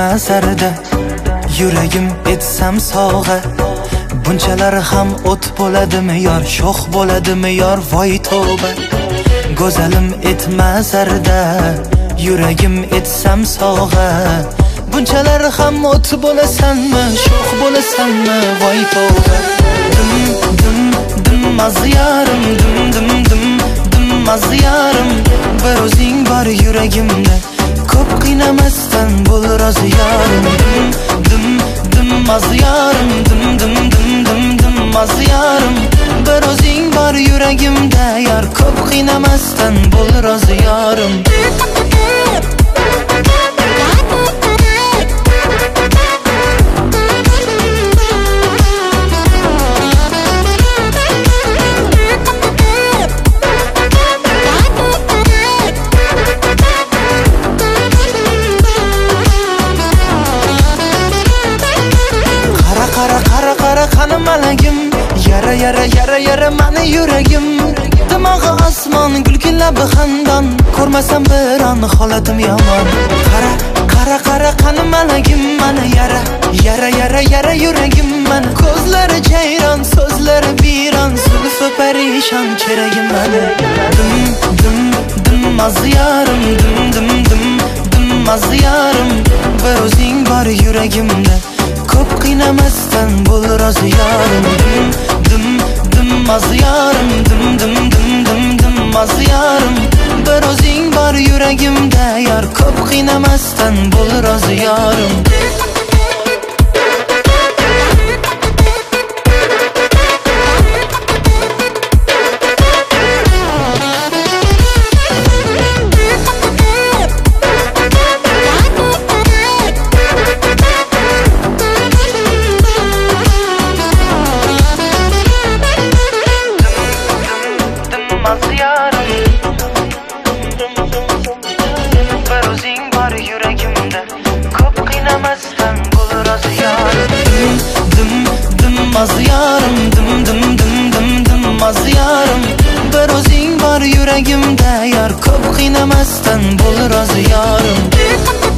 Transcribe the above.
nazarda yuragim etsam sog'a. Bunchalar ham o't bo'ladimi yor, sho'x bo'ladimi yor, voy tavba. Go'zalim etmazarda yuragim etsam sog'a. Bunchalar ham o't bo'lasanmi, sho'x bo'lasanmi, voy tavba. Dim dim dim mazyarim, dim dim dim dim mazyarim. Bir o'zing bor yuragimda, ko'p qiynamasdan bo'l rozi yarim. Dim dim dim mazyarim, dim dim dim dim dim mazyarim. Bir o'zing bor yuragimda, yar ko'p qiynamasdan bo'l rozi yarim. Qani malagim, yara yara yara yara mani yuragim. Dimog'i osmon, gulgin labi xandon, ko'rmasam bir on holatim yomon. Qara qara qara qani malagim, mana yara yara yara yara yuragim. Mana ko'zlari jayron, so'zlari biron, zulfi parishon cheragim mana. Dim dim dim mazyarim, dim dim dim dim mazyarim. Bir o'zing bor yuragimda, ko'p qiynamasdan bo'l rozi yarim. Dim dim dim mazyarim, dim dim dim dim dim mazyarim. Bir o'zing bor yuragimda, yar ko'p qiynamasdan bo'l rozi yarim. Bir o'zing bor yuragimda, ko'p qiynamasdan bo'l rozi yarim. Dim dim mazyarim, dim dim dim dim dim mazyarim. Bir o'zing bor yuragimda, yar ko'p qiynamasdan bo'l rozi yarim.